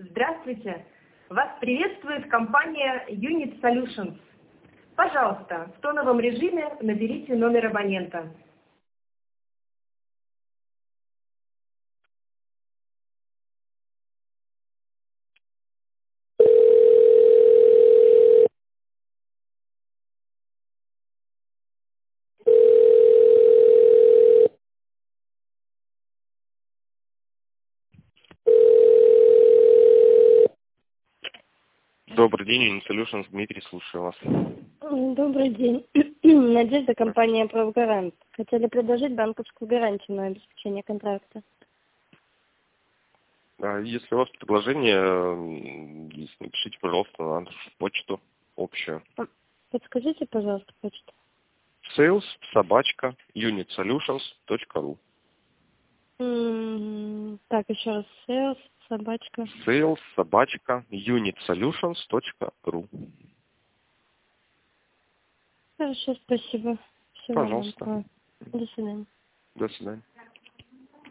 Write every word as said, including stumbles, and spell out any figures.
Здравствуйте! Вас приветствует компания Unit Solutions. Пожалуйста, в тоновом режиме наберите номер абонента. Добрый день, Unit Solutions, Дмитрий, слушаю вас. Добрый день. Надежда, компания «Правгарант». Хотели предложить банковскую гарантию на обеспечение контракта. А Если у вас предложение есть, напишите, пожалуйста, на нашу почту общую. Подскажите, пожалуйста, почту. sales собачка unitsolutions точка ру. М, Так, еще раз. Sales, собачка. sales собачка unitsolutions точка ру. Хорошо, спасибо. Всего Пожалуйста. доброго. До свидания. До свидания.